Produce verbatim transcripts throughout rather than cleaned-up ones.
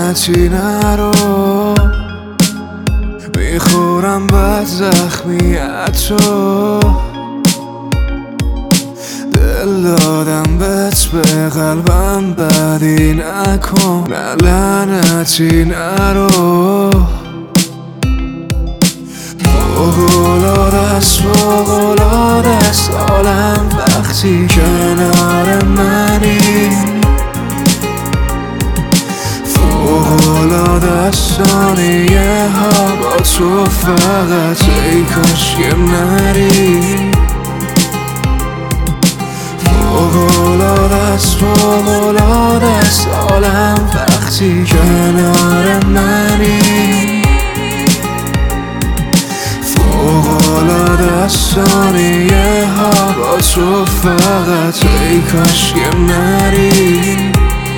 لعنتی نرو، میخورم بد زخمیت تو، دل دادم بهت به قلبم بدی نکن، نه لعنتی نرو. فوق‌العاده‌ست فوق‌العاده‌ست عالم وقتی کنار منی، فوق‌العاده‌ست ثانیه ها با تو فقط، ای کاش که نری. فوق‌العاده‌ست فوق‌العاده‌ست عالم وقتی کنار منی، فوق‌العاده‌ست ثانیه ها با تو فقط، ای کاش که نری.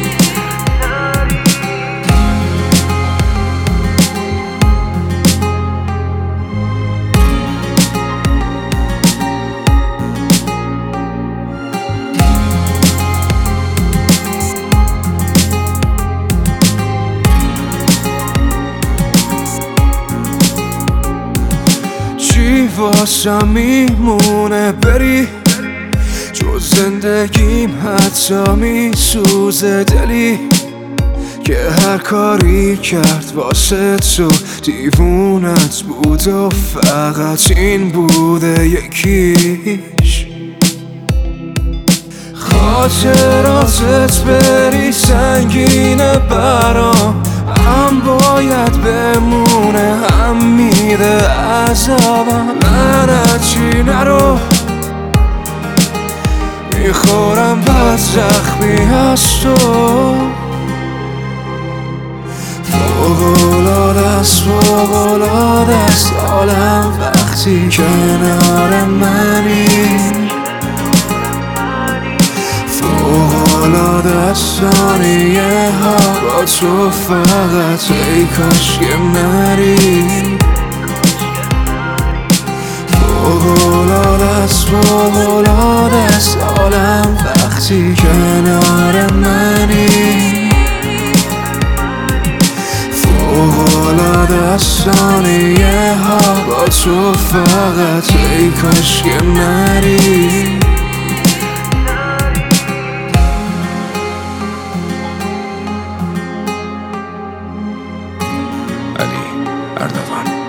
چی واسم میمونه بری جز زندگیم، حتی میسوزه دلی که هر کاری کرد واسه تو دیوونت بود و فقط این بوده یکیش. خاطراتت بری سنگینه برام، هم باید بمونه هم میده عذابم، لعنتی نرو، میخورم بد زخمی از تو. فوق‌العاده‌ست فوق‌العاده‌ست عالم وقتی کنار منی، فوق‌العاده‌ست ثانیه ها با تو فقط، ای کاش که نری. فوق‌العاده‌ست فوق‌العاده‌ست عالم وقتی کنار منی، فوق‌العاده‌ست ثانیه ها با تو فقط، ای کاش که نری. علی اردوان.